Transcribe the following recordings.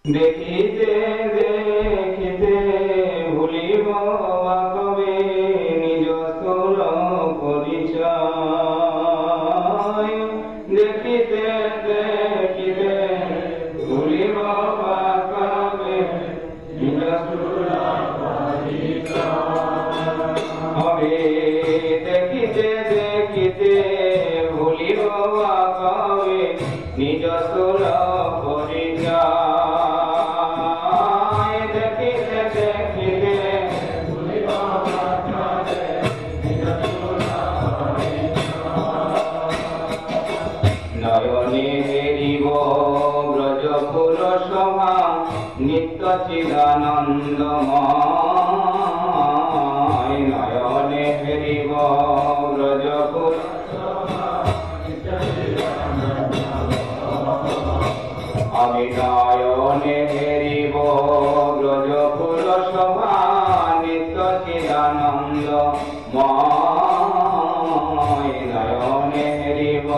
দেখিতে দেখিতে ভুলিব বা কবে নিজ স্থূল পরিচয়। দেখিতে দেখিতে ভুলিব বা কবে নিজ স্থূল হবে। দেখিতে দেখিতে ভুলিব বা কবে নিজ স্থূল পরিচয়। নয়নে হেরিব ব্রজপুর শোভা নিত্য চিদানন্দময়। নয়নে হেরিব ব্রজপুর আমি নয়নে হেরিব ব্রজপুর শোভা নিত্য চিদানন্দময়। নয়নে হেরিব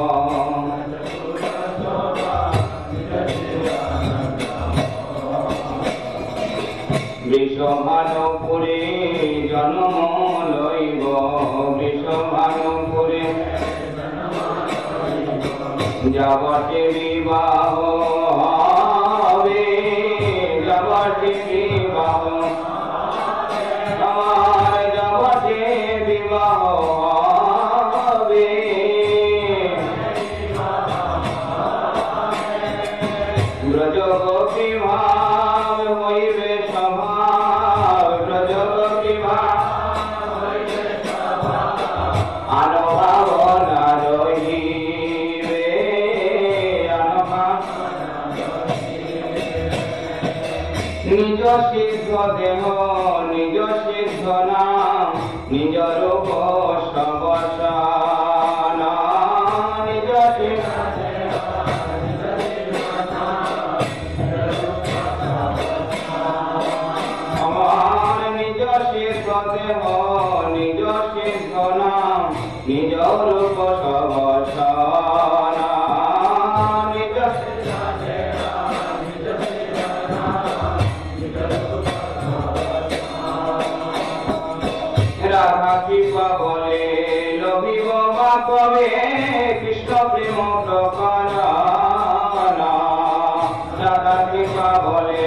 বৃষভানুপুরে জন্ম লইব, বৃষভানুপুরে যাবতে বিবাহ হবে, যাবতে বিবাহ আমার যাবতে বিবাহ হবে। ব্রজগোপী ভাব হইবে স্বভাব, ব্রজগোপী ভাব আনভাব না রহিবে, আনভাব নিজ সিদ্ধ দেহ নিজ সিদ্ধ নাম নিজ রূপ সবসানা। নিজ আমার নিজ সিদ্ধ দেহ নিজ সিদ্ধ নাম নিজ রূপ সবসানা। নিজ রাধা কৃপা বলে লভিব বা কবে কৃষ্ণ প্রেম প্রকারণা। রাধা কৃপা বলে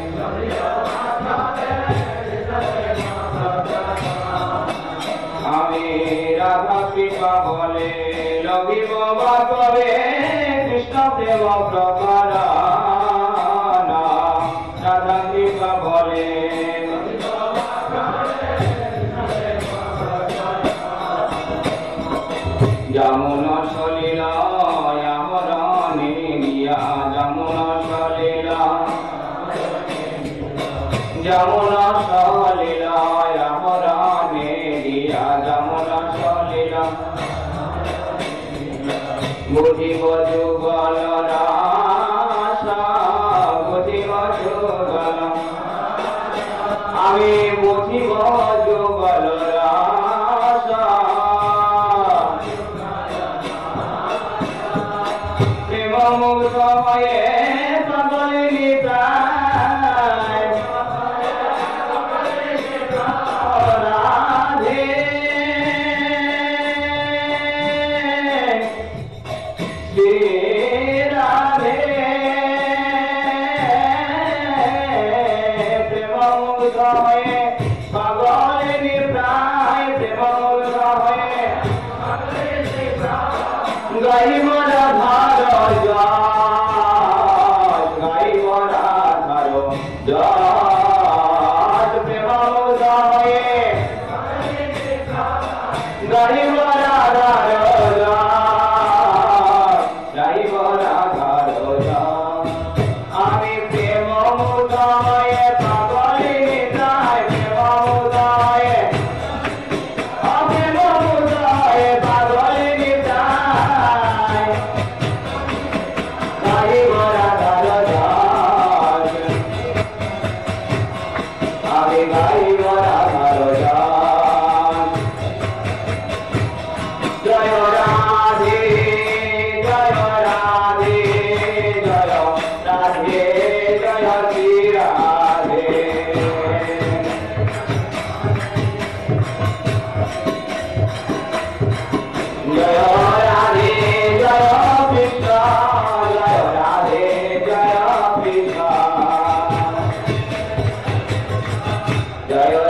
আমি রাধা কৃপা বলে লভিব বা কবে কৃষ্ণ প্রেম প্রকারণা। রাধা কৃপা বলে যমুন সলিল আমরণে গিয়া, যমুন সলিল যমুন সলিল আমরণে গিয়া, যমুন সলিল বুঝিব যুগল রাসা, বুঝিব যুগল আমি বুঝিব যুগল রাসা। মুগ্ধ হয়ে সকলে নিতাই রাধে শ্রী রাধে। প্রেম মুগ্ধ হয়ে সকলে নিতাই, প্রেম মুগ্ধ হয়ে গাইব রাধার যশ, গাইব রাধার যশ। প্রেম মুগ্ধ হয়ে গাইব রাধার যশ, গাইব রাধার যশ। আমি প্রেম মুগ্ধ হয়ে পাগলে নিতাই জয়